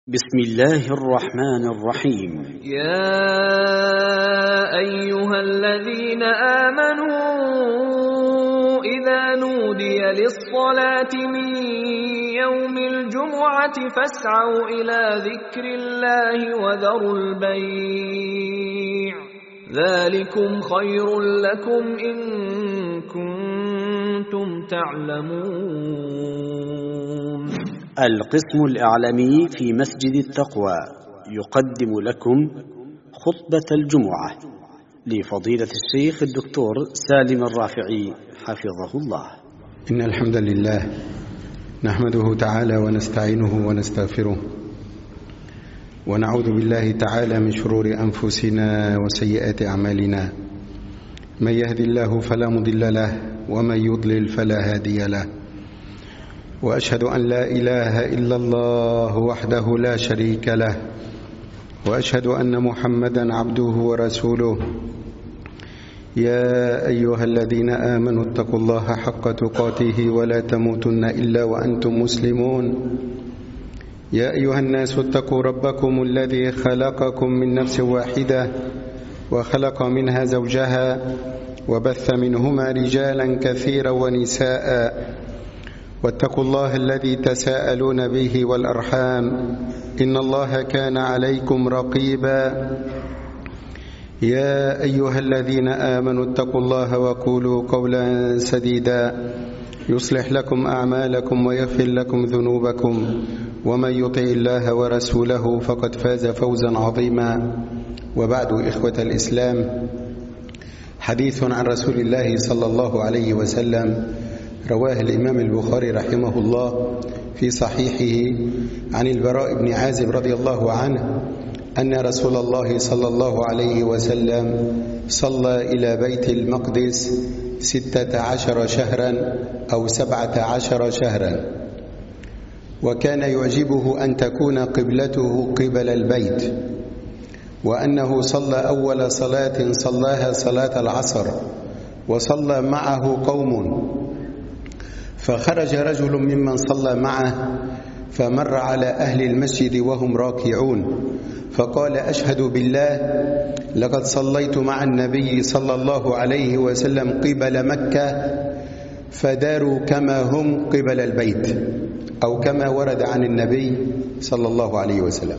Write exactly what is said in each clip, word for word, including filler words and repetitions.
بسم الله الرحمن الرحيم. يا أيها الذين آمنوا إذا نودي للصلاة من يوم الجمعة فاسعوا إلى ذكر الله وذروا البيع ذلكم خير لكم إن كنتم تعلمون. القسم الإعلامي في مسجد التقوى يقدم لكم خطبة الجمعة لفضيلة الشيخ الدكتور سالم الرافعي حفظه الله. إن الحمد لله نحمده تعالى ونستعينه ونستغفره ونعوذ بالله تعالى من شرور أنفسنا وسيئات أعمالنا. من يهدي الله فلا مضل له ومن يضلل فلا هادي له، وأشهد أن لا إله إلا الله وحده لا شريك له، وأشهد أن محمدا عبده ورسوله. يا أيها الذين آمنوا اتقوا الله حق تقاته ولا تموتن إلا وأنتم مسلمون. يا أيها الناس اتقوا ربكم الذي خلقكم من نفس واحدة وخلق منها زوجها وبث منهما رجالا كثيرا ونساء، واتقوا الله الذي تساءلون به والأرحام إن الله كان عليكم رقيبا. يا أيها الذين آمنوا اتقوا الله وقولوا قولا سديدا يصلح لكم أعمالكم ويغفر لكم ذنوبكم، ومن يطع الله ورسوله فقد فاز فوزا عظيما. وبعد، إخوة الإسلام، حديث عن رسول الله صلى الله عليه وسلم رواه الإمام البخاري رحمه الله في صحيحه عن البراء بن عازب رضي الله عنه أن رسول الله صلى الله عليه وسلم صلى إلى بيت المقدس ستة عشر شهرا أو سبعة عشر شهرا، وكان يعجبه أن تكون قبلته قبل البيت، وأنه صلى أول صلاة صلاها صلاة العصر وصلى معه قوم، فخرج رجل ممن صلى معه فمر على أهل المسجد وهم راكعون، فقال: أشهد بالله لقد صليت مع النبي صلى الله عليه وسلم قبل مكة فداروا كما هم قبل البيت، أو كما ورد عن النبي صلى الله عليه وسلم.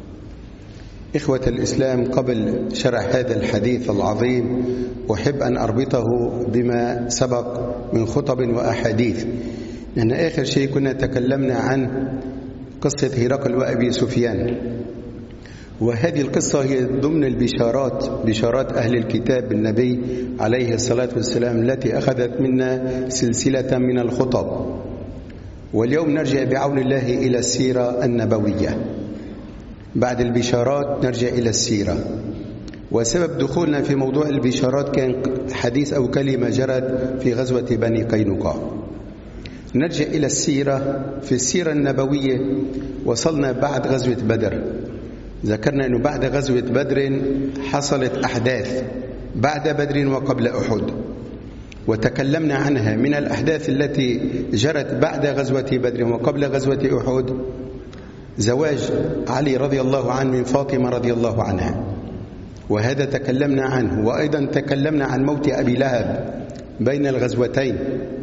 إخوة الإسلام، قبل شرح هذا الحديث العظيم أحب أن أربطه بما سبق من خطب وأحاديث، لأن آخر شيء كنا تكلمنا عن قصة هرقل وأبي سفيان، وهذه القصة هي ضمن البشارات بشارات أهل الكتاب بالنبي عليه الصلاة والسلام التي أخذت منا سلسلة من الخطب. واليوم نرجع بعون الله إلى السيرة النبوية. بعد البشارات نرجع إلى السيرة، وسبب دخولنا في موضوع البشارات كان حديث أو كلمة جرت في غزوة بني قينقاع. نرجع إلى السيرة. في السيرة النبوية وصلنا بعد غزوة بدر، ذكرنا أنه بعد غزوة بدر حصلت أحداث بعد بدر وقبل أحد، وتكلمنا عنها. من الأحداث التي جرت بعد غزوة بدر وقبل غزوة أحد زواج علي رضي الله عنه من فاطمة رضي الله عنها، وهذا تكلمنا عنه. وأيضا تكلمنا عن موت أبي لهب بين الغزوتين.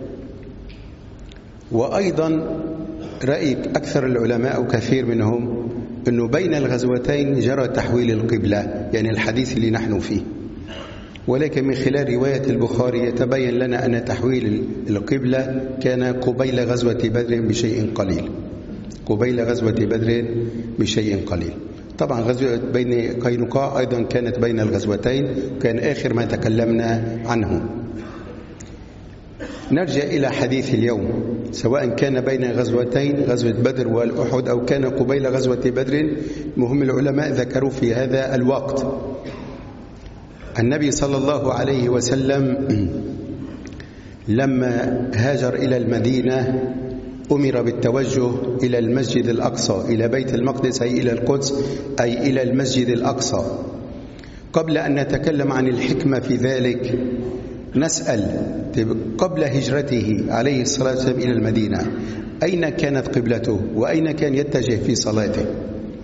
وأيضا رأي أكثر العلماء أو كثير منهم أنه بين الغزوتين جرى تحويل القبلة، يعني الحديث اللي نحن فيه. ولكن من خلال رواية البخاري يتبين لنا أن تحويل القبلة كان قبيل غزوة بدر بشيء قليل قبيل غزوة بدر بشيء قليل. طبعا غزوة بين قينقاع أيضا كانت بين الغزوتين، كان آخر ما تكلمنا عنه. نرجع إلى حديث اليوم، سواء كان بين غزوتين غزوة بدر والأحد أو كان قبيل غزوة بدر، مهم العلماء ذكروا في هذا الوقت. النبي صلى الله عليه وسلم لما هاجر إلى المدينة أمر بالتوجه إلى المسجد الأقصى، إلى بيت المقدس، أي إلى القدس، أي إلى المسجد الأقصى. قبل أن نتكلم عن الحكمة في ذلك نسأل، قبل هجرته عليه الصلاة والسلام إلى المدينة أين كانت قبلته وأين كان يتجه في صلاته؟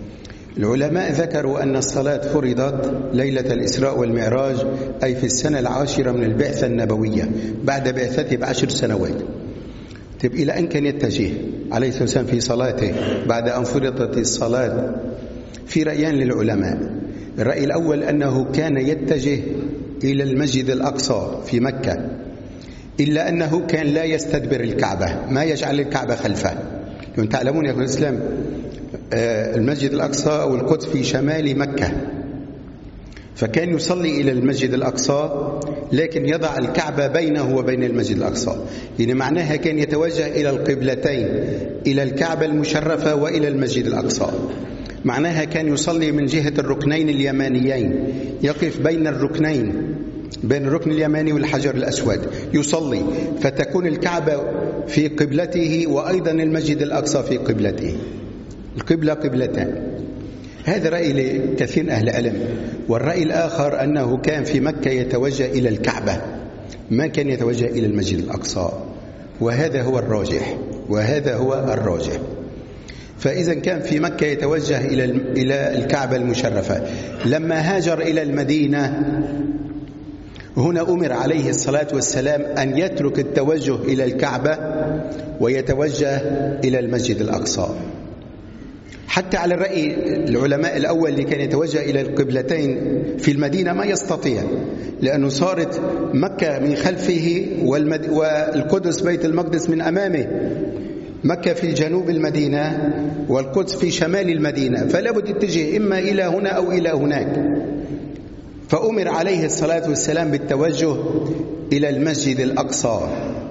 العلماء ذكروا أن الصلاة فرضت ليلة الإسراء والمعراج، أي في السنة العاشرة من البعثة النبوية بعد بعثته بعشر سنوات. طيب إلى أين كان يتجه عليه الصلاة والسلام في صلاته بعد أن فرضت الصلاة؟ في رأيان للعلماء. الرأي الأول أنه كان يتجه إلى المسجد الأقصى في مكة، إلا أنه كان لا يستدبر الكعبة، ما يجعل الكعبة خلفه. لأن تعلمون يا أخوة الإسلام المسجد الأقصى أو القدس في شمال مكة، فكان يصلي إلى المسجد الأقصى لكن يضع الكعبة بينه وبين المسجد الأقصى، يعني معناها كان يتوجه إلى القبلتين، إلى الكعبة المشرفة وإلى المسجد الأقصى. معناها كان يصلي من جهة الركنين اليمانيين، يقف بين الركنين، بين الركن اليماني والحجر الأسود يصلي، فتكون الكعبة في قبلته وأيضا المسجد الأقصى في قبلته، القبلة قبلتان. هذا رأي لكثير أهل العلم. والرأي الآخر أنه كان في مكة يتوجه إلى الكعبة، ما كان يتوجه إلى المسجد الأقصى، وهذا هو الراجح، وهذا هو الراجح. فإذا كان في مكة يتوجه إلى إلى الكعبة المشرفة. لما هاجر إلى المدينة هنا أمر عليه الصلاة والسلام أن يترك التوجه إلى الكعبة ويتوجه إلى المسجد الأقصى. حتى على الرأي العلماء الأول اللي كان يتوجه إلى القبلتين في المدينة ما يستطيع، لأنه صارت مكة من خلفه والمد... والقدس بيت المقدس من أمامه. مكة في جنوب المدينة والقدس في شمال المدينة، فلا بد يتجه إما إلى هنا أو إلى هناك. فأمر عليه الصلاة والسلام بالتوجه إلى المسجد الأقصى،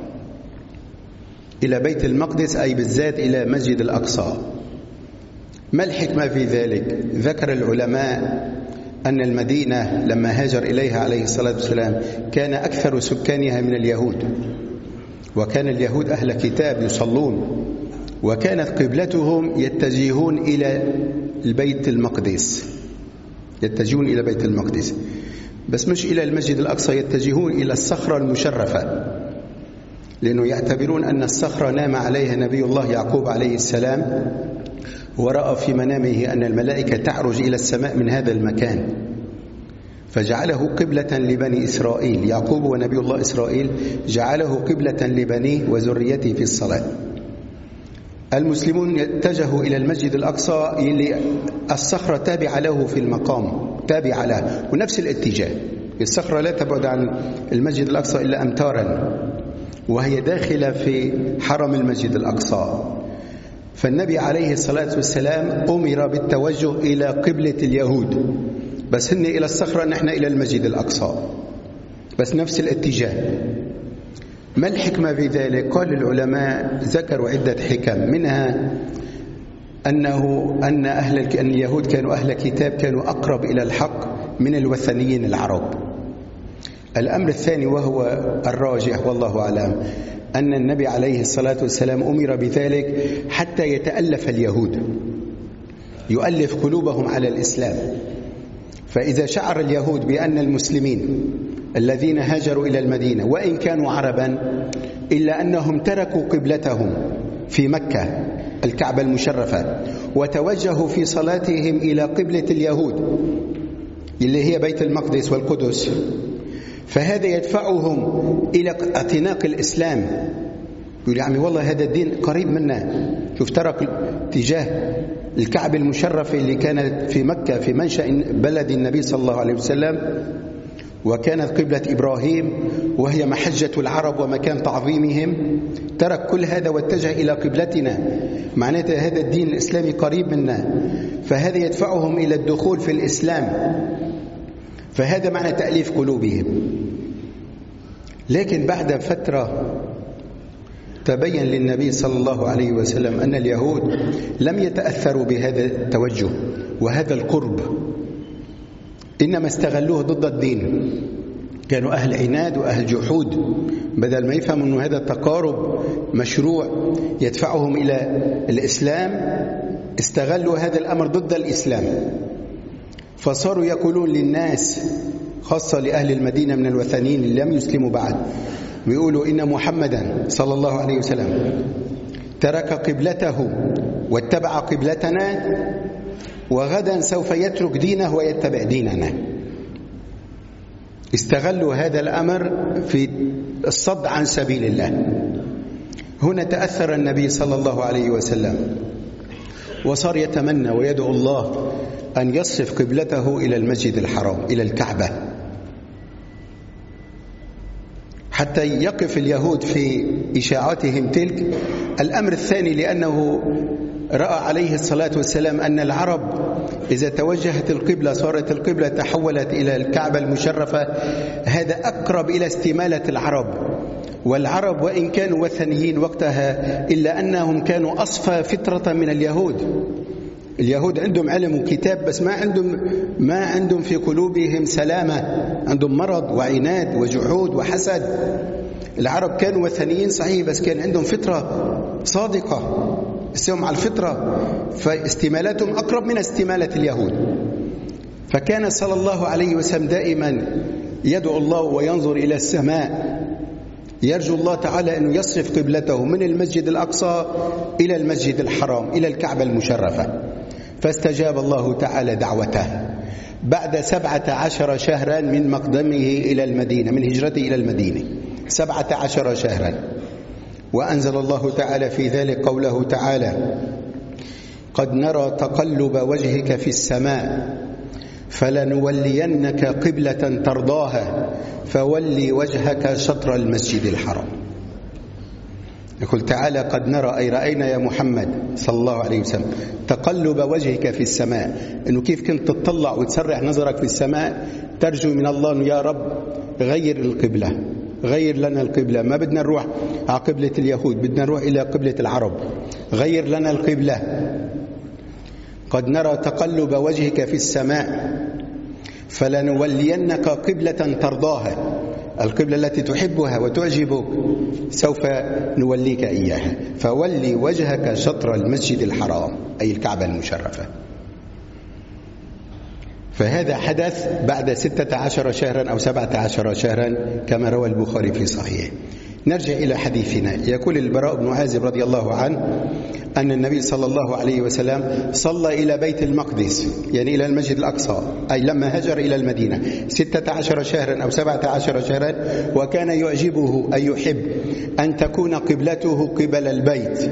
إلى بيت المقدس، أي بالذات إلى مسجد الأقصى. ما الحكمة في ذلك؟ ذكر العلماء أن المدينة لما هاجر إليها عليه الصلاة والسلام كان أكثر سكانها من اليهود، وكان اليهود أهل كتاب يصلون، وكانت قبلتهم يتجهون إلى البيت المقدس، يتجهون إلى بيت المقدس، بس مش إلى المسجد الأقصى، يتجهون إلى الصخرة المشرفة، لأنه يعتبرون أن الصخرة نام عليها نبي الله يعقوب عليه السلام، ورأى في منامه أن الملائكة تعرج إلى السماء من هذا المكان، فجعله قبلة لبني إسرائيل. يعقوب ونبي الله إسرائيل جعله قبلة لبنيه وذريته في الصلاة. المسلمون اتجهوا إلى المسجد الأقصى اللي الصخرة تابعة له في المقام، تابعة له ونفس الاتجاه. الصخرة لا تبعد عن المسجد الأقصى إلا أمتارا، وهي داخلة في حرم المسجد الأقصى. فالنبي عليه الصلاة والسلام أمر بالتوجه إلى قبلة اليهود، بس هن إلى الصخرة، نحن إلى المسجد الأقصى، بس نفس الاتجاه. ما الحكمة في ذلك؟ قال العلماء ذكروا عدة حكم، منها أنه أن أهل أن اليهود كانوا أهل كتاب، كانوا أقرب إلى الحق من الوثنيين العرب. الأمر الثاني وهو الراجح والله أعلم، أن النبي عليه الصلاة والسلام أمر بذلك حتى يتألف اليهود، يؤلف قلوبهم على الإسلام. فإذا شعر اليهود بأن المسلمين الذين هاجروا إلى المدينة وإن كانوا عربا إلا أنهم تركوا قبلتهم في مكة الكعبة المشرفة وتوجهوا في صلاتهم إلى قبلة اليهود اللي هي بيت المقدس والقدس، فهذا يدفعهم إلى اعتناق الإسلام. يقول يا عمي والله هذا الدين قريب منا، شوف ترك تجاه الكعبة المشرفة اللي كانت في مكة في منشأ بلد النبي صلى الله عليه وسلم، وكانت قبلة إبراهيم وهي محجة العرب ومكان تعظيمهم، ترك كل هذا واتجه إلى قبلتنا، معناته هذا الدين الإسلامي قريب منا، فهذا يدفعهم إلى الدخول في الإسلام، فهذا معنى تأليف قلوبهم. لكن بعد فترة تبين للنبي صلى الله عليه وسلم أن اليهود لم يتأثروا بهذا التوجه وهذا القرب، إنما استغلوه ضد الدين. كانوا أهل عناد وأهل جحود، بدل ما يفهموا أن هذا التقارب مشروع يدفعهم إلى الإسلام، استغلوا هذا الأمر ضد الإسلام. فصاروا يقولون للناس خاصة لأهل المدينة من الوثنيين اللي لم يسلموا بعد، ويقولوا إن محمدا صلى الله عليه وسلم ترك قبلته واتبع قبلتنا وغدا سوف يترك دينه ويتبع ديننا. استغلوا هذا الأمر في الصد عن سبيل الله. هنا تأثر النبي صلى الله عليه وسلم وصار يتمنى ويدعو الله أن يصرف قبلته إلى المسجد الحرام، إلى الكعبة، حتى يقف اليهود في إشاعتهم تلك. الأمر الثاني لأنه رأى عليه الصلاة والسلام أن العرب إذا توجهت القبلة صارت القبلة تحولت إلى الكعبة المشرفة، هذا أقرب إلى استمالة العرب. والعرب وإن كانوا وثنيين وقتها إلا أنهم كانوا أصفى فطرة من اليهود. اليهود عندهم علم وكتاب بس ما عندهم ما عندهم في قلوبهم سلامة، عندهم مرض وعناد وجحود وحسد. العرب كانوا وثنيين صحيح بس كان عندهم فطرة صادقة، استوهم على الفطرة، فاستمالاتهم أقرب من استمالة اليهود. فكان صلى الله عليه وسلم دائما يدعو الله وينظر إلى السماء، يرجو الله تعالى أن يصرف قبلته من المسجد الأقصى إلى المسجد الحرام، إلى الكعبة المشرفة. فاستجاب الله تعالى دعوته بعد سبعة عشر شهرا من مقدمه إلى المدينة، من هجرته إلى المدينة، سبعة عشر شهرا. وأنزل الله تعالى في ذلك قوله تعالى: قد نرى تقلب وجهك في السماء فلنولينك قبلة ترضاها فولي وجهك شطر المسجد الحرام. يقول تعالى: قد نرى، أي رأينا يا محمد صلى الله عليه وسلم، تقلب وجهك في السماء، أنه كيف كنت تطلع وتسرع نظرك في السماء ترجو من الله أنه يا رب غير القبلة، غير لنا القبلة، ما بدنا نروح على قبلة اليهود، بدنا نروح إلى قبلة العرب، غير لنا القبلة. قد نرى تقلب وجهك في السماء فلنولينك قبلة ترضاها، القبلة التي تحبها وتعجبك سوف نوليك إياها، فولي وجهك شطر المسجد الحرام، أي الكعبة المشرفة. فهذا حدث بعد ستة عشر شهرا أو سبعة عشر شهرا كما روى البخاري في صحيحه. نرجع إلى حديثنا. يقول البراء بن عازب رضي الله عنه أن النبي صلى الله عليه وسلم صلى إلى بيت المقدس، يعني إلى المسجد الأقصى، أي لما هجر إلى المدينة ستة عشر شهرا أو سبعة عشر شهرا، وكان يعجبه أن يحب أن تكون قبلته قبل البيت،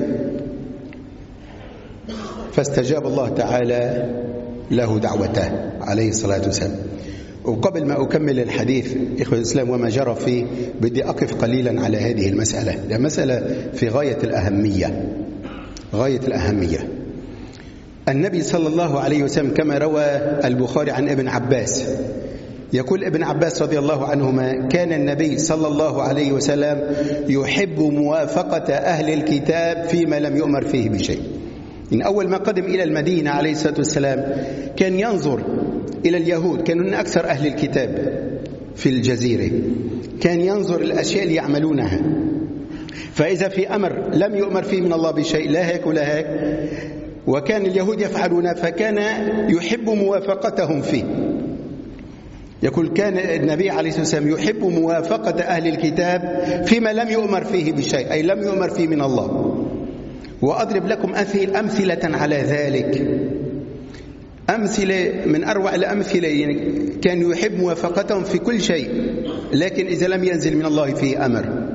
فاستجاب الله تعالى له دعوته عليه الصلاة والسلام. وقبل ما أكمل الحديث إخوة الإسلام وما جرى فيه، بدي أقف قليلا على هذه المسألة، لأن مسألة في غاية الأهمية، غاية الأهمية. النبي صلى الله عليه وسلم كما روى البخاري عن ابن عباس، يقول ابن عباس رضي الله عنهما: كان النبي صلى الله عليه وسلم يحب موافقة أهل الكتاب فيما لم يؤمر فيه بشيء. من أول ما قدم إلى المدينة عليه الصلاة والسلام كان ينظر إلى اليهود، كانوا من أكثر أهل الكتاب في الجزيرة، كان ينظر الأشياء اللي يعملونها، فإذا في أمر لم يؤمر فيه من الله بشيء، لا هيك ولا هيك، وكان اليهود يفعلون، فكان يحب موافقتهم فيه. يقول كان النبي عليه الصلاة والسلام يحب موافقة أهل الكتاب فيما لم يؤمر فيه بشيء، أي لم يؤمر فيه من الله. وأضرب لكم أمثلة على ذلك، أمثلة من أروع الأمثلة. يعني كان يحب موافقتهم في كل شيء، لكن إذا لم ينزل من الله فيه أمر.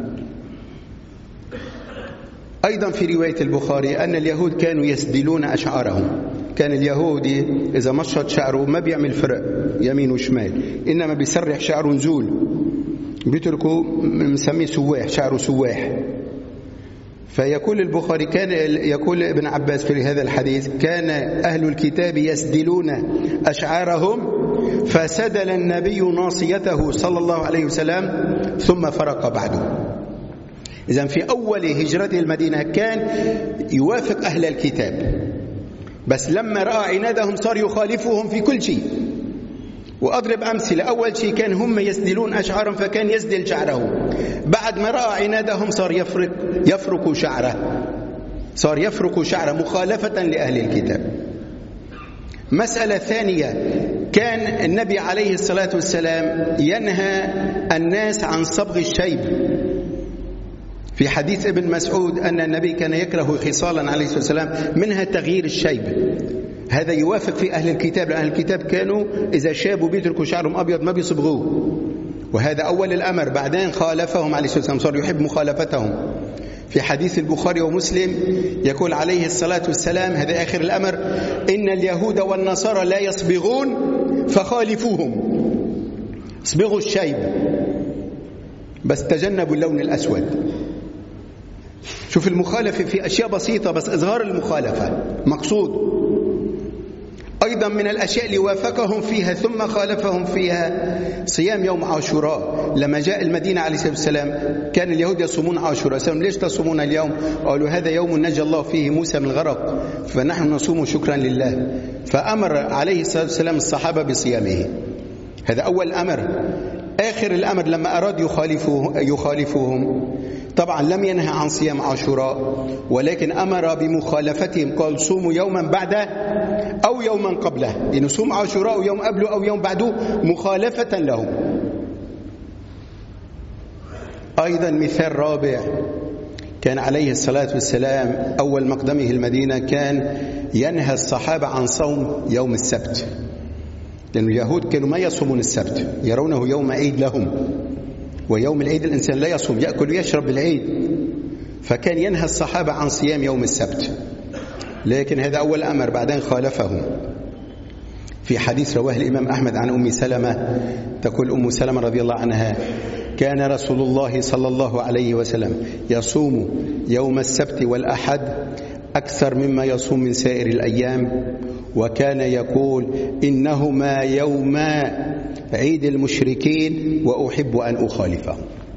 أيضا في رواية البخاري أن اليهود كانوا يسدلون أشعارهم. كان اليهودي إذا مشط شعره ما بيعمل فرق يمين وشمال، إنما بيسرح شعره نزول، بيتركوا مسميه سواح، شعره سواح. فيقول البخاري، كان يقول ابن عباس في هذا الحديث: كان أهل الكتاب يسدلون أشعارهم فسدل النبي ناصيته صلى الله عليه وسلم ثم فرق بعده. إذن في أول هجرته المدينة كان يوافق أهل الكتاب، بس لما رأى عنادهم صار يخالفهم في كل شيء. وأضرب أمثلة. أول شيء كان هم يسدلون أشعارهم فكان يسدل شعره، بعد ما رأى عنادهم صار يفرق يفرق شعره، صار يفرق شعره مخالفة لأهل الكتاب. مسألة ثانية، كان النبي عليه الصلاة والسلام ينهى الناس عن صبغ الشيب. في حديث ابن مسعود أن النبي كان يكره خصالا عليه الصلاة والسلام، منها تغيير الشيب، هذا يوافق في أهل الكتاب، لأن أهل الكتاب كانوا إذا شابوا بيتركوا شعرهم أبيض ما بيصبغوه، وهذا أول الأمر. بعدين خالفهم عليه الصلاة والسلام، صار يحب مخالفتهم. في حديث البخاري ومسلم يقول عليه الصلاة والسلام، هذا آخر الأمر: إن اليهود والنصارى لا يصبغون فخالفوهم. اصبغوا الشيب بس تجنبوا اللون الأسود. شوف المخالفة في أشياء بسيطة بس إظهار المخالفة مقصود. أيضا من الأشياء اللي وافقهم فيها ثم خالفهم فيها صيام يوم عاشوراء. لما جاء المدينة عليه الصلاة والسلام كان اليهود يصومون عاشوراء، سألهم ليش تصومون اليوم؟ قالوا هذا يوم نجى الله فيه موسى من الغرق فنحن نصوم شكرا لله، فأمر عليه الصلاة والسلام الصحابة بصيامه. هذا أول أمر. آخر الأمر لما أراد يخالفوه يخالفوهم طبعا لم ينهى عن صيام عاشوراء، ولكن أمر بمخالفتهم، قال صوموا يوما بعده أو يوما قبله، يعني صوم عاشوراء يوم قبله أو يوم بعده مخالفة لهم. أيضا مثال رابع، كان عليه الصلاة والسلام أول مقدمه المدينة كان ينهى الصحابة عن صوم يوم السبت، لأن اليهود كانوا ما يصومون السبت، يرونه يوم عيد لهم، ويوم العيد الإنسان لا يصوم، يأكل ويشرب بالعيد، فكان ينهى الصحابة عن صيام يوم السبت. لكن هذا أول أمر، بعدين خالفهم. في حديث رواه الإمام أحمد عن أم سلمة، تقول أم سلمة رضي الله عنها: كان رسول الله صلى الله عليه وسلم يصوم يوم السبت والأحد أكثر مما يصوم من سائر الأيام، وكان يقول إنهما يوما عيد المشركين وأحب أن أخالفه.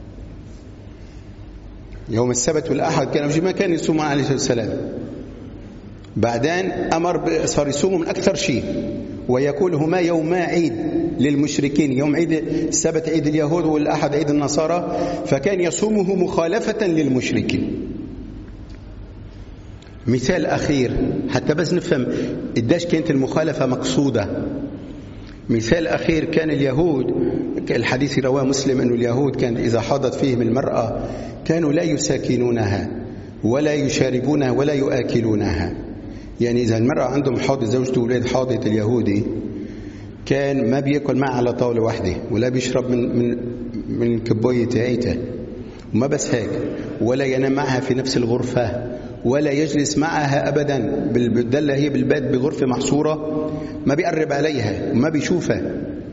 يوم السبت والأحد كان ما كان يصوم عليه الصلاة والسلام، بعدين أمر صار يصوم من أكثر شيء، ويقول هما يوما عيد للمشركين، يوم عيد السبت عيد اليهود والأحد عيد النصارى، فكان يصومه مخالفة للمشركين. مثال أخير حتى بس نفهم قديش كانت المخالفة مقصودة. مثال أخير، كان اليهود، الحديث رواه مسلم أن اليهود كان إذا حاضت فيهم المرأة كانوا لا يساكنونها ولا يشاربونها ولا يؤكلونها. يعني إذا المرأة عندهم حاضت، زوجته وولاد حاضت اليهودي، كان ما بيأكل معها على طاولة واحدة ولا بيشرب من من من كباية تاعيته، وما بس هيك، ولا ينام معها في نفس الغرفة، ولا يجلس معها أبدا، بالدلة هي بالبيت بغرفة محصورة، ما بيقرب عليها وما بيشوفها.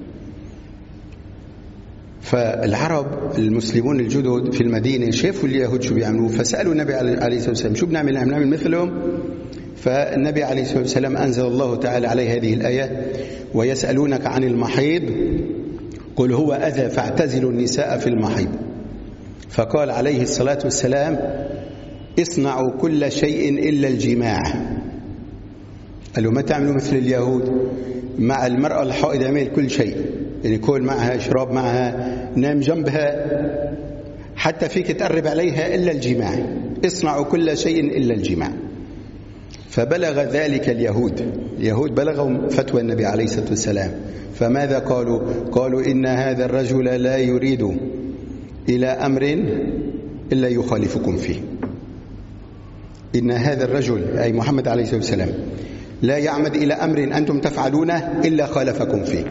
فالعرب المسلمون الجدد في المدينة شافوا اليهود شو بيعملوا، فسألوا النبي عليه الصلاة والسلام شو بنعمل؟ نعمل مثلهم؟ فالنبي عليه الصلاة والسلام أنزل الله تعالى عليه هذه الآية: ويسألونك عن المحيض قل هو أذى فاعتزلوا النساء في المحيض. فقال عليه الصلاة والسلام: اصنعوا كل شيء إلا الجماع. قالوا ما تعملوا مثل اليهود، مع المرأة الحائض يعمل كل شيء، يعني كل معها، اشرب معها، نام جنبها، حتى فيك تقرب عليها إلا الجماع. اصنعوا كل شيء إلا الجماع. فبلغ ذلك اليهود، اليهود بلغهم فتوى النبي عليه الصلاة والسلام، فماذا قالوا؟ قالوا إن هذا الرجل لا يريد إلى أمر إلا يخالفكم فيه. إن هذا الرجل أي محمد عليه الصلاة والسلام لا يعمد إلى أمر أنتم تفعلونه إلا خالفكم فيه.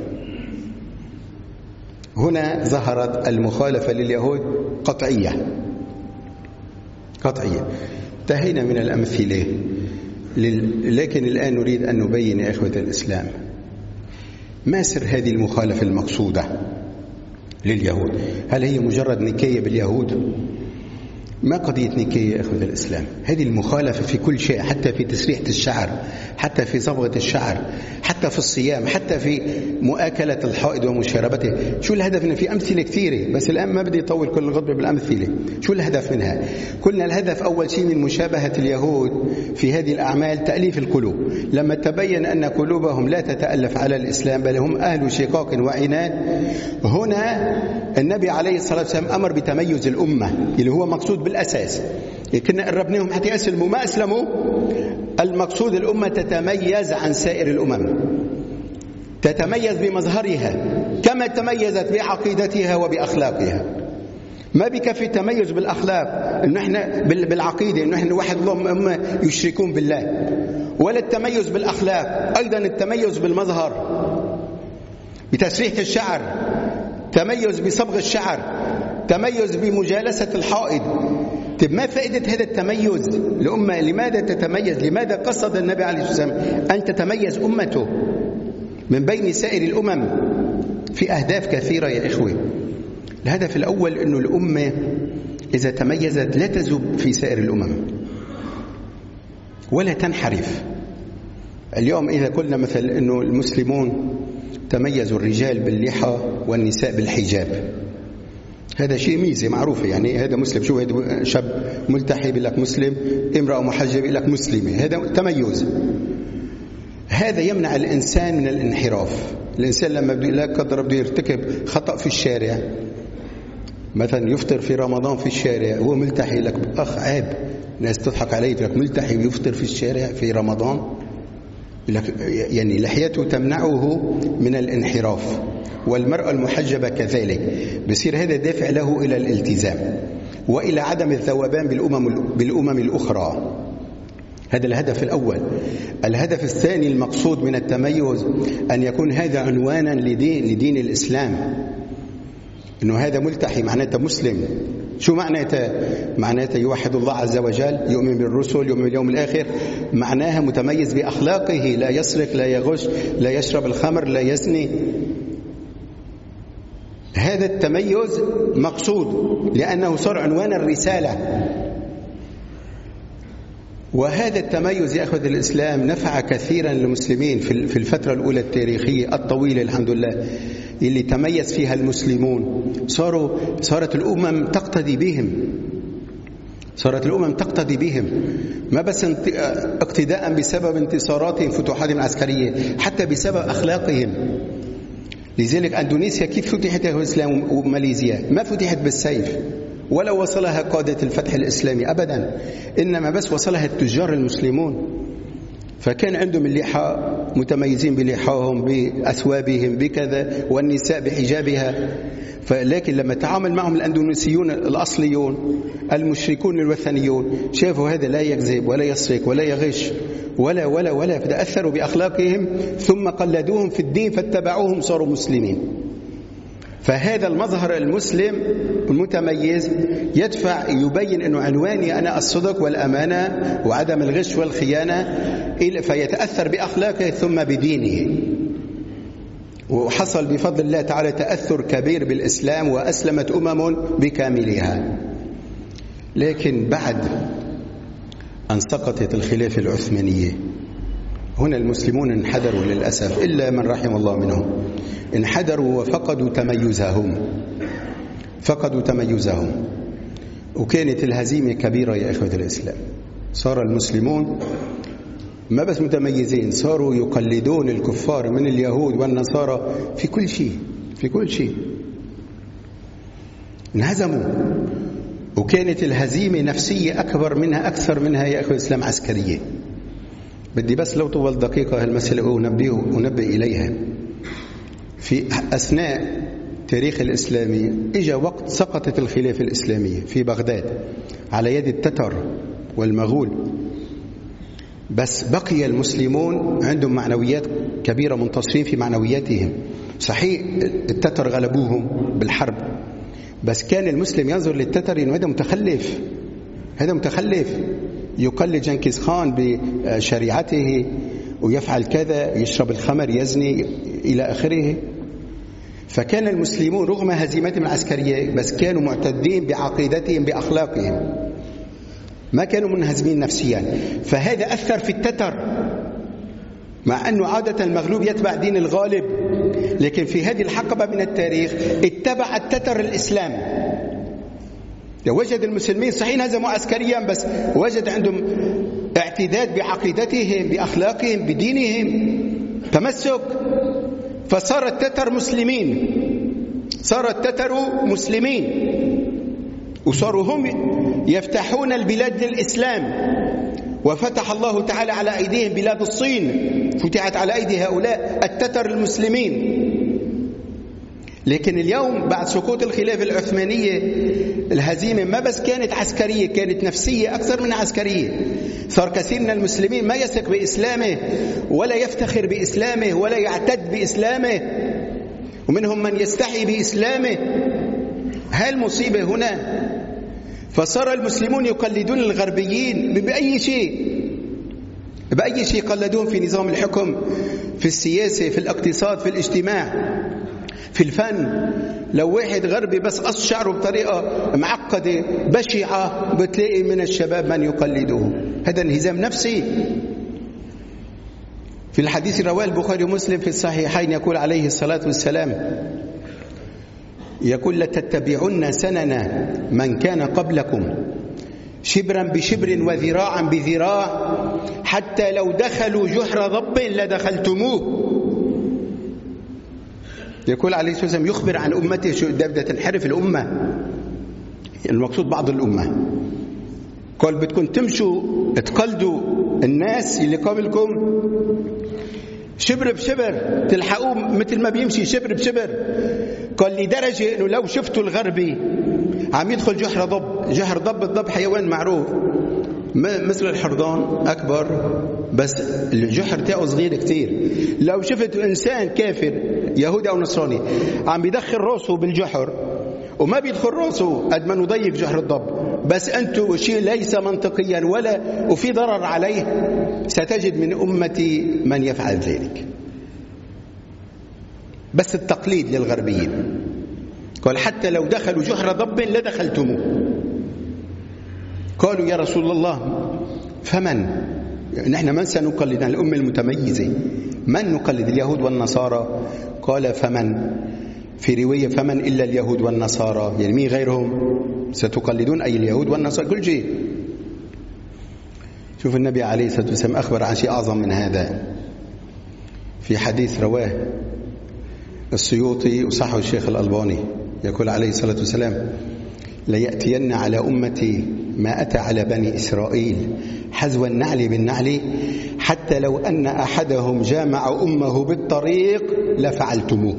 هنا ظهرت المخالفة لليهود قطعية قطعية. انتهينا من الأمثلة، لكن الآن نريد أن نبين يا إخوة الإسلام ما سر هذه المخالفة المقصودة لليهود. هل هي مجرد نكاية باليهود؟ ما قضية نكاية يا إخوة الإسلام، هذه المخالفة في كل شيء، حتى في تسريحة الشعر، حتى في صبغة الشعر، حتى في الصيام، حتى في مؤاكلة الحائض ومشاربته. شو الهدف منها؟ في أمثلة كثيرة، بس الآن ما بدي يطول كل الغضب بالأمثلة. شو الهدف منها؟ قلنا الهدف أول شيء من مشابهة اليهود في هذه الأعمال تأليف القلوب. لما تبين أن قلوبهم لا تتألف على الإسلام بل هم أهل شقاق وعناد، هنا النبي عليه الصلاة والسلام أمر بتميز الأمة اللي هو مقصود بالأساس. كنا قربناهم حتى يسلموا ما أسلموا، المقصود الأمة تتميز عن سائر الأمم، تتميز بمظهرها كما تميزت بعقيدتها وبأخلاقها. ما بكفي التميز بالأخلاق، إن إحنا بالعقيدة إن إحنا واحد اللهم يشركون بالله، ولا التميز بالأخلاق، أيضا التميز بالمظهر، بتسريحة الشعر، تميز بصبغ الشعر، تميز بمجالسة الحائض. طيب ما فائدة هذا التميز الأمة؟ لماذا تتميز؟ لماذا قصد النبي عليه الصلاة والسلام أن تتميز أمته من بين سائر الأمم؟ في أهداف كثيرة يا إخوة. الهدف الأول أنه الأمة إذا تميزت لا تذوب في سائر الأمم ولا تنحرف. اليوم إذا قلنا مثلا أنه المسلمون تميزوا الرجال باللحى والنساء بالحجاب، هذا شيء ميزة معروفة، يعني هذا مسلم، شو هذا شاب ملتحي بيقول لك مسلم، امرأة محجبة بيقول لك مسلمة، هذا تميز. هذا يمنع الإنسان من الانحراف. الإنسان لما بده لا قدر بده يرتكب خطأ في الشارع، مثلا يفطر في رمضان في الشارع هو ملتحي، لك أخ عيب، ناس تضحك عليه لك ملتحي ويفطر في الشارع في رمضان، يعني لحيته تمنعه من الانحراف. والمرأة المحجبة كذلك، بصير هذا دافع له إلى الالتزام وإلى عدم الذوبان بالأمم, بالأمم الأخرى. هذا الهدف الأول. الهدف الثاني المقصود من التميز أن يكون هذا عنوانا لدين, لدين الإسلام، إنه هذا ملتحي معناته مسلم. شو معناته؟ معناته يوحد الله عز وجل، يؤمن بالرسل، يؤمن باليوم الآخر، معناها متميز بأخلاقه، لا يسرق، لا يغش، لا يشرب الخمر، لا يزني. هذا التميز مقصود لأنه صار عنوان الرسالة. وهذا التميز يا أخوة الإسلام نفع كثيرا للمسلمين في الفترة الأولى التاريخية الطويلة الحمد لله، اللي تميز فيها المسلمون. صاروا صارت الأمم تقتدي بهم، صارت الأمم تقتدي بهم، ما بس اقتداء بسبب انتصاراتهم فتوحاتهم العسكرية، حتى بسبب أخلاقهم. لذلك أندونيسيا كيف فتحت يا الإسلام وماليزيا؟ ما فتحت بالسيف ولا وصلها قادة الفتح الإسلامي أبدا، إنما بس وصلها التجار المسلمون. فكان عندهم اللحى، متميزين بلحاهم بأثوابهم بكذا، والنساء بحجابها. فلكن لما تعامل معهم الأندونيسيون الأصليون المشركون الوثنيون، شافوا هذا لا يكذب ولا يسرق ولا يغش ولا ولا ولا فتأثروا بأخلاقهم ثم قلدوهم في الدين فاتبعوهم صاروا مسلمين. فهذا المظهر المسلم المتميز يدفع يبين أنه عنواني أنا الصدق والأمانة وعدم الغش والخيانة، فيتأثر بأخلاقه ثم بدينه. وحصل بفضل الله تعالى تأثر كبير بالإسلام وأسلمت أمم بكاملها. لكن بعد أن سقطت الخلافة العثمانية هنا المسلمون انحدروا للأسف، إلا من رحم الله منهم، انحدروا وفقدوا تميزهم، فقدوا تميزهم وكانت الهزيمة كبيرة يا إخوة الإسلام. صار المسلمون ما بس متميزين، صاروا يقلدون الكفار من اليهود والنصارى في كل شيء، في كل شيء انهزموا. وكانت الهزيمة نفسية أكبر منها أكثر منها يا إخوة الإسلام عسكرية. بدي بس لو طول دقيقة هالمسألة أنبه أنبه إليها. في أثناء تاريخ الإسلامي إجا وقت سقطت الخلافة الإسلامية في بغداد على يد التتر والمغول، بس بقي المسلمون عندهم معنويات كبيرة، منتصرين في معنوياتهم. صحيح التتر غلبوهم بالحرب، بس كان المسلم ينظر للتتر إنه هذا متخلف، هذا متخلف يقلد جنكيز خان بشريعته ويفعل كذا، يشرب الخمر، يزني إلى آخره. فكان المسلمون رغم هزيمتهم العسكرية بس كانوا معتدين بعقيدتهم بأخلاقهم، ما كانوا منهزمين نفسيا. فهذا أثر في التتر، مع أنه عادة المغلوب يتبع دين الغالب، لكن في هذه الحقبة من التاريخ اتبع التتر الإسلام. وجد المسلمين صحيح هزموا عسكريا بس وجد عندهم اعتداد بعقيدتهم بأخلاقهم بدينهم، تمسك. فصار التتر مسلمين، صار التتر مسلمين، وصاروا هم يفتحون البلاد للإسلام. وفتح الله تعالى على أيديهم بلاد الصين، فتحت على أيدي هؤلاء التتر المسلمين. لكن اليوم بعد سقوط الخلافة العثمانية الهزيمة ما بس كانت عسكرية، كانت نفسية أكثر من عسكرية. صار كثير من المسلمين ما يثق بإسلامه ولا يفتخر بإسلامه ولا يعتد بإسلامه، ومنهم من يستحي بإسلامه. هالمصيبة هنا. فصار المسلمون يقلدون الغربيين بأي شيء، بأي شيء قلدون، في نظام الحكم، في السياسة، في الاقتصاد، في الاجتماع، في الفن. لو واحد غربي بس قص شعره بطريقة معقدة بشعة بتلاقي من الشباب من يقلده. هذا انهزام نفسي. في الحديث رواه البخاري ومسلم في الصحيحين يقول عليه الصلاة والسلام، يقول لتتبعن سنن من كان قبلكم شبرا بشبر وذراعا بذراع حتى لو دخلوا جحر ضب لدخلتموه. يقول عليه الصلاة والسلام يخبر عن أمته شو بدها تنحرف الأمة، المقصود بعض الأمة. قال بدكم تمشوا تقلدوا الناس اللي قبلكم شبر بشبر، تلحقوه مثل ما بيمشي شبر بشبر. قال لدرجة انه لو شفتوا الغربي عم يدخل جحر ضب، جحر ضب الضب حيوان معروف مثل الحرضان أكبر بس الجحر تاعه صغير كتير. لو شفت إنسان كافر يهودي أو نصراني عم بيدخل راسه بالجحر وما بيدخل راسه قد ما نضيق جحر الضب، بس أنتوا شيء ليس منطقيا ولا وفي ضرر عليه، ستجد من أمتي من يفعل ذلك. بس التقليد للغربيين. قال حتى لو دخلوا جحر ضب لدخلتموه. قالوا يا رسول الله فمن؟ نحن من سنقلد؟ الأمة المتميزة من نقلد؟ اليهود والنصارى. قال فمن؟ في رواية فمن إلا اليهود والنصارى، يعني مين غيرهم ستقلدون؟ أي اليهود والنصارى كل شيء. شوف النبي عليه الصلاة والسلام أخبر عن شيء أعظم من هذا في حديث رواه السيوطي وصححه الشيخ الألباني. يقول عليه الصلاة والسلام ليأتين على أمتي ما أتى على بني إسرائيل حذو النعل بالنعل حتى لو أن أحدهم جامع أمه بالطريق لفعلتموه.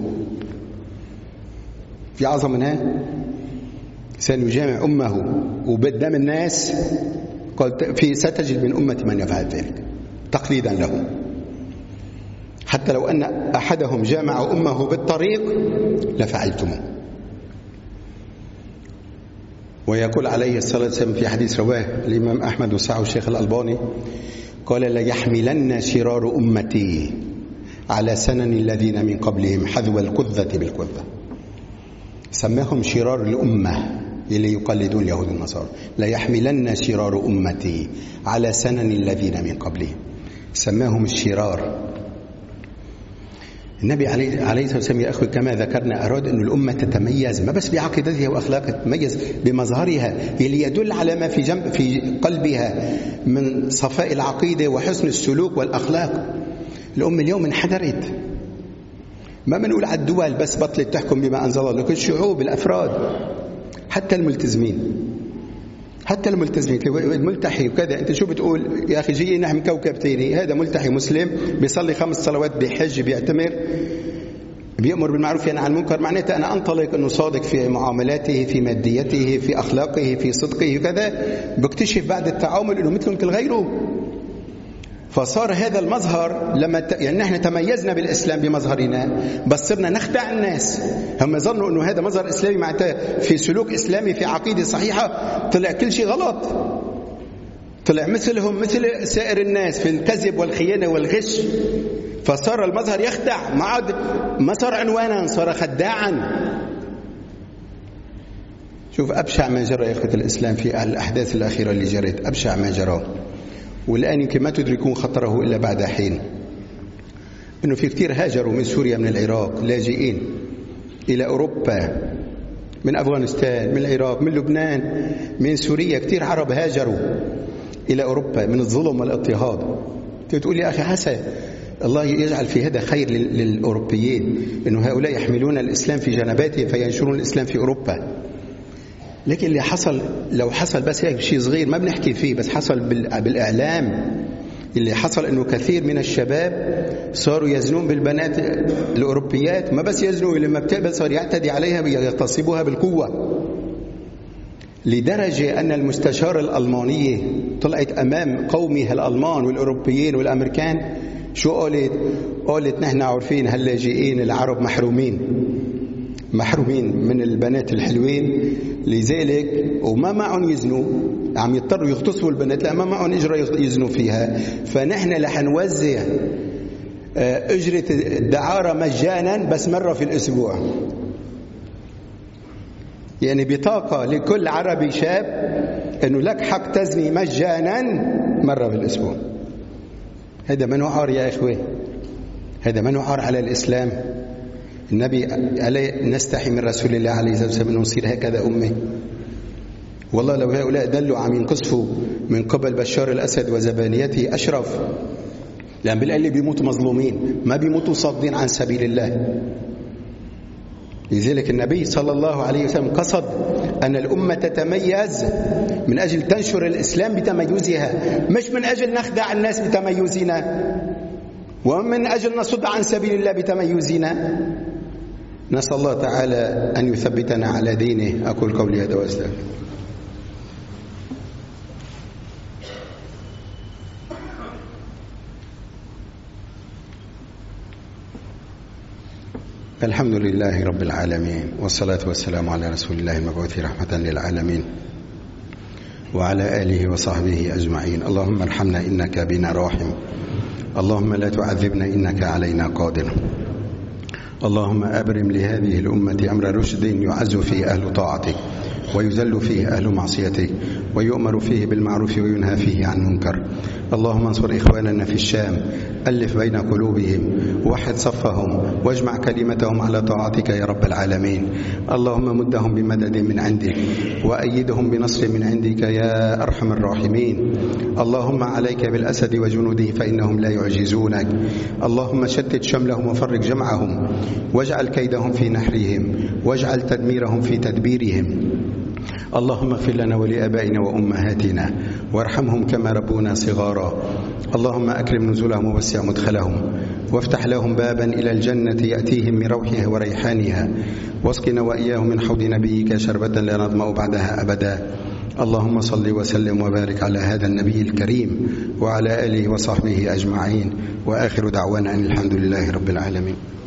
في أعظم منها؟ سنجامع أمه وبدم الناس. قال في ستجد من أمتي من يفعل ذلك تقليدا له حتى لو أن أحدهم جامع أمه بالطريق لفعلتموه. ويقول عليه الصلاة والسلام في حديث رواه الإمام أحمد وصححه الشيخ الألباني قال ليحملن شرار أمتي على سنن الذين من قبلهم حذو القذة بالقذة. سماهم شرار الأمة اللي يقلدون اليهود والنصارى. ليحملن شرار أمتي على سنن الذين من قبلهم، سماهم الشرار. النبي عليه الصلاة والسلام يا أخوي كما ذكرنا أراد أن الأمة تتميز ما بس بعقيدتها وأخلاقها، تتميز بمظهرها اللي يدل على ما في جنب في قلبها من صفاء العقيدة وحسن السلوك والأخلاق. الأمة اليوم انحدرت. ما بنقول على الدول بس بطلت تحكم بما أنزل الله، لكن الشعوب الأفراد حتى الملتزمين حتى الملتزمين الملتحي وكذا. أنت شو بتقول يا أخي جاي نحن كوكب تاني؟ هذا ملتحي مسلم بيصلي خمس صلوات بيحج بيعتمر بيأمر بالمعروف ينهى عن المنكر، معناته أنا أنطلق أنه صادق في معاملاته في ماديته في أخلاقه في صدقه وكذا. بكتشف بعد التعامل أنه مثله مثل غيره. فصار هذا المظهر لما ت... يعني نحن تميزنا بالإسلام بمظهرنا بس صرنا نخدع الناس. هم ظنوا أنه هذا مظهر إسلامي معناته في سلوك إسلامي في عقيدة صحيحة، طلع كل شيء غلط. طلع مثلهم مثل سائر الناس في الكذب والخيانة والغش. فصار المظهر يخدع، ما عاد ما صار عنوانا، صار خداعا. شوف أبشع ما جرى يا إخوة الإسلام في الأحداث الأخيرة اللي جرت، أبشع ما جرى والآن يمكن ما تدركون خطره إلا بعد حين، أنه في كتير هاجروا من سوريا من العراق لاجئين إلى أوروبا، من أفغانستان من العراق من لبنان من سوريا. كتير عرب هاجروا إلى أوروبا من الظلم والاضطهاد. تقول لي أخي حسن الله يجعل في هذا خير للأوروبيين، أنه هؤلاء يحملون الإسلام في جنباتهم فينشرون الإسلام في أوروبا. لكن اللي حصل لو حصل بس هيك شيء صغير ما بنحكي فيه، بس حصل بالإعلام اللي حصل أنه كثير من الشباب صاروا يزنون بالبنات الأوروبيات، ما بس يزنوا، لما بتقبل صار يعتدي عليها ويغتصبوها بالقوة، لدرجة أن المستشارة الألمانية طلعت أمام قومها الألمان والأوروبيين والأمريكان. شو قالت؟ قالت نحن عارفين هاللاجئين العرب محرومين محرومين من البنات الحلوين، لذلك وما معهم يزنوا، عم يضطروا يغتصبوا البنات، لا ما معهم إجرة يزنوا فيها، فنحن رح نوزع أجرة الدعارة مجانا بس مرة في الأسبوع. يعني بطاقة لكل عربي شاب أنه لك حق تزني مجانا مرة في الأسبوع. هذا منو عار يا إخوة، هذا منو عار على الإسلام. النبي عليه نستحي من رسول الله عليه الصلاة والسلام أنه نصير هكذا أمي. والله لو هؤلاء دلوا عم ينقصفوا من قبل بشار الأسد وزبانيته أشرف، لأن بالقلب بيموتوا مظلومين، ما بيموتوا صادين عن سبيل الله. لذلك النبي صلى الله عليه وسلم قصد أن الأمة تتميز من أجل تنشر الإسلام بتميزها، مش من أجل نخدع الناس بتميزنا، ومن أجل نصد عن سبيل الله بتميزنا. نسأل الله تعالى أن يثبتنا على دينه. أقول قولي هذا وأستغفر. الحمد لله رب العالمين، والصلاة والسلام على رسول الله المبعوث رحمة للعالمين وعلى آله وصحبه أجمعين. اللهم ارحمنا إنك بنا راحم، اللهم لا تعذبنا إنك علينا قادر. اللهم أبرم لهذه الأمة أمر رشد يعز فيه أهل طاعتك ويذل فيه أهل معصيتك ويؤمر فيه بالمعروف وينهى فيه عن منكر. اللهم انصر إخواننا في الشام، ألف بين قلوبهم، وحد صفهم، واجمع كلمتهم على طاعتك يا رب العالمين. اللهم مدهم بمدد من عندك وأيدهم بنصر من عندك يا أرحم الراحمين. اللهم عليك بالأسد وجنوده فإنهم لا يعجزونك. اللهم شتت شملهم وفرق جمعهم، واجعل كيدهم في نحرهم، واجعل تدميرهم في تدبيرهم. اللهم اغفر لنا ولآبائنا وأمهاتنا وارحمهم كما ربونا صغارا. اللهم أكرم نزلهم ووسع مدخلهم، وافتح لهم بابا إلى الجنة يأتيهم من روحها وريحانها، واسقنا وإياهم من حوض نبيك شربة لا نظمأ بعدها أبدا. اللهم صل وسلم وبارك على هذا النبي الكريم وعلى آله وصحبه أجمعين، وآخر دعوانا أن الحمد لله رب العالمين.